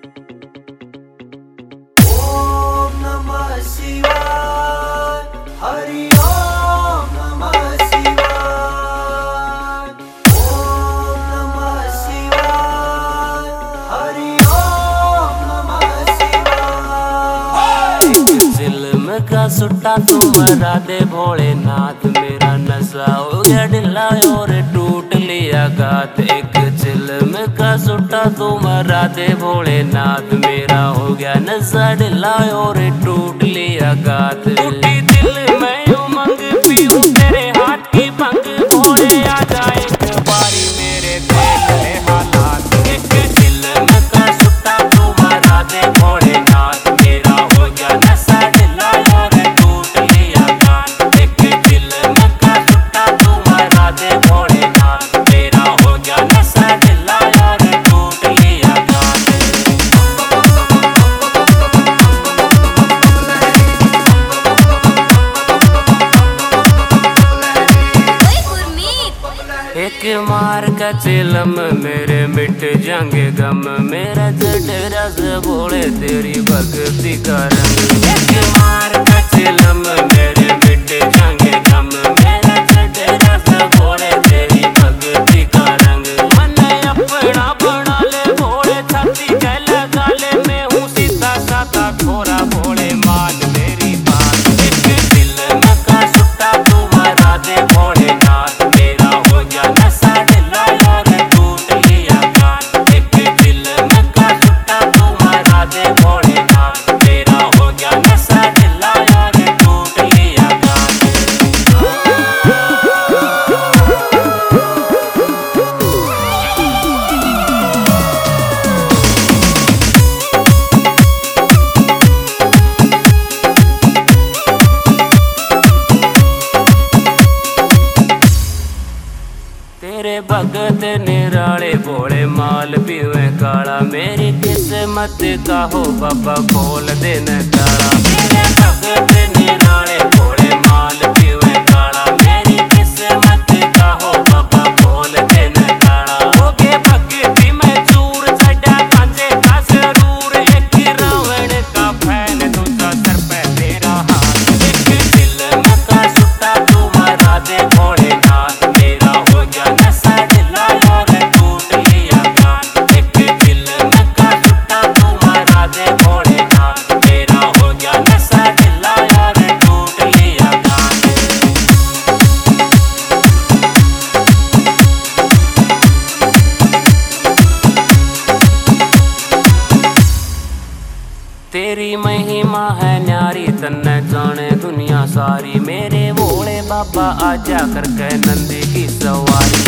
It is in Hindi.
ओम नमः शिवाय, हरि ओम नमः शिवाय। ओम नमः शिवाय, हरि ओम नमः शिवाय। जिल्म का सुट्टा तू मरा दे भोलेनाथ, मेरा नशा हो गया ढिला और टूट लिया गात। एक चिल्म का सुट्टा तू मरा दे भोलेनाथ, मेरा हो गया नशा ढिला और टूट लिया गात। टूटी दिल में उमंग पीऊं तेरे हाथ की भंग, भोले आ जाए एक बारी मेरे देख ले हालात। एक चिल्म का सुट्टा तू मरा दे भोलेनाथ, मेरा हो गया नशा ढिला और टूट लिया गात। एक चिल्म का सुट्टा तू मरा दे भोलेनाथ, मेरा हो गया नशा ढिला और टूट लिया गात। एक मार का चिलम मेरे मिट जाएंगे गम, मेरा जडेरा से बोले तेरी भक्ति का रंग। एक मार का चिलम मेरे मिट जाएंगे गम, मेरा जडेरा से बोले तेरी भक्ति का रंग। मन अपना बना ले भोले, छाती के लगा ले, मैं हूँ सीधा साधा थोड़ा भोले, मान मेरी बात। एक दिल में का सुट्टा तू मरा दे भोलेनाथ, मेरा हो गया नशा ढिला और टूट लिया गात। एक दिल में का सुट्टा तू मरा दे भोलेनाथ, मेरा हो गया नशा ढिला और टूट लिया गात। तेरे भगत निराले भोले माल पीवे काला, मेरी किस्मत का हो बाबा खोल देना ताला। तेरे भगत निराले भोले माल पीवे काला, मेरी किस्मत का हो बाबा खोल देना ताला। हो गए भक्ति में चूर छड़ा कांजे का जरूर, एक रावण का फैन दूसरा सर पे तेरा हाथ। एक दिल में का सुट्टा तू मरा दे भोलेनाथ, मेरा हो गया नशा ढिला और टूट लिया गात। एक दिल में का सुट्टा तू मरा दे भोलेनाथ, मेरा हो गया नशा ढिला और टूट लिया गात। तेरी महिमा है न्यारी, तन्ने जाने दुनिया सारी, मेरे भोले बाबा आजा करके नंदी की सवारी।